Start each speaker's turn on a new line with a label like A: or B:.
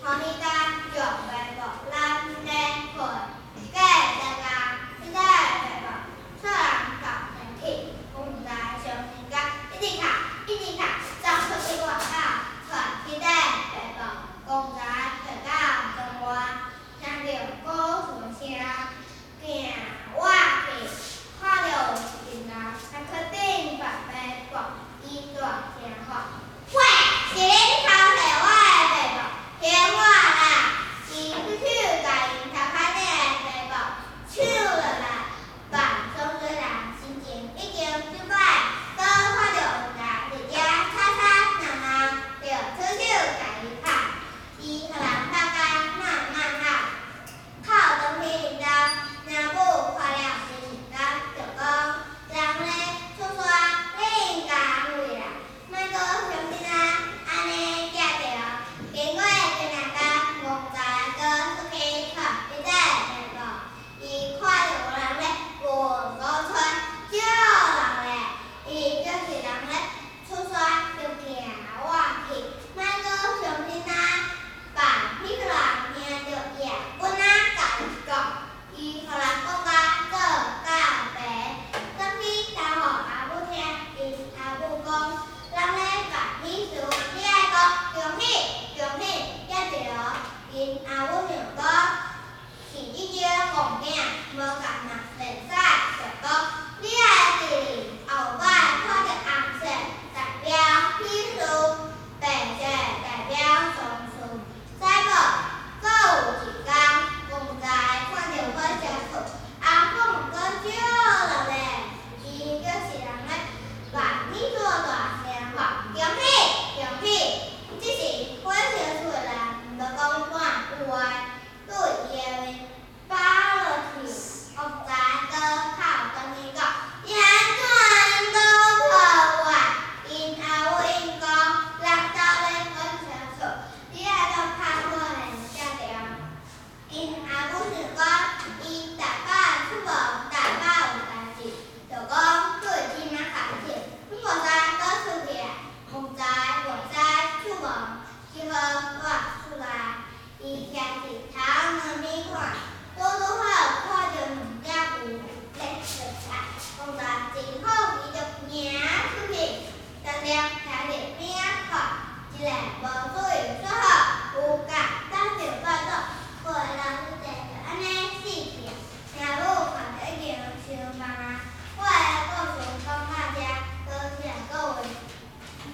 A: 和你家准备个蓝天会，给大家一代备个出人搞天气，公仔上天家一直卡一直卡，张出去广告，传一代备个公仔推到中外，听着歌声声，行我去，看着电脑，还确定白白放一段听话。喂，是恁偷摕我的背包，骗我啦！伊去手甲因头壳顶的背包抢落来，万双水人心情已经失败，搁看着人伫遮吵吵闹闹，就出手甲伊拍，伊互人拍甲慢慢好，靠东去因兜，领母看了真是感，就讲人咧出山，你应该安慰啦，莫搁伤心啊！安尼寄着，经过这两天，戆仔搁出去看伊块背包，伊看着有人咧问鼓吹，叫人咧，伊就是人咧出山，就行我去，莫搁伤心啊！办迄个人听着伊也阮仔甲伊讲，伊互人讲甲做到白，转去交互阿母听，因阿母讲，人咧办喜事，你爱讲恭喜恭喜，才对哦。因阿母想讲，是伊个戆囝无共人认识，就讲你爱伫后摆看着红色，代表喜事，白色代表丧事。知无？搁有一天，戆仔看着火车厝，阿凤搁笑落咧，伊就是人咧办喜事大声喊恭喜恭喜，只是火车厝的人毋着讲半句话，对伊的面扒落去，戆仔搁靠东去讲，伊安怎都破坏，因阿母因讲，人走咧火车厝，你爱搁拍火呢才对。因阿母想讲，伊逐摆出门，逐摆有代志，就讲对即马开始，你无使搁出去啊，戆仔袂使出门，只好带出来。伊徛伫头两边看，拄好看着两只牛咧食菜，戆仔真好奇就行出去，常常徛伫边仔看，一个无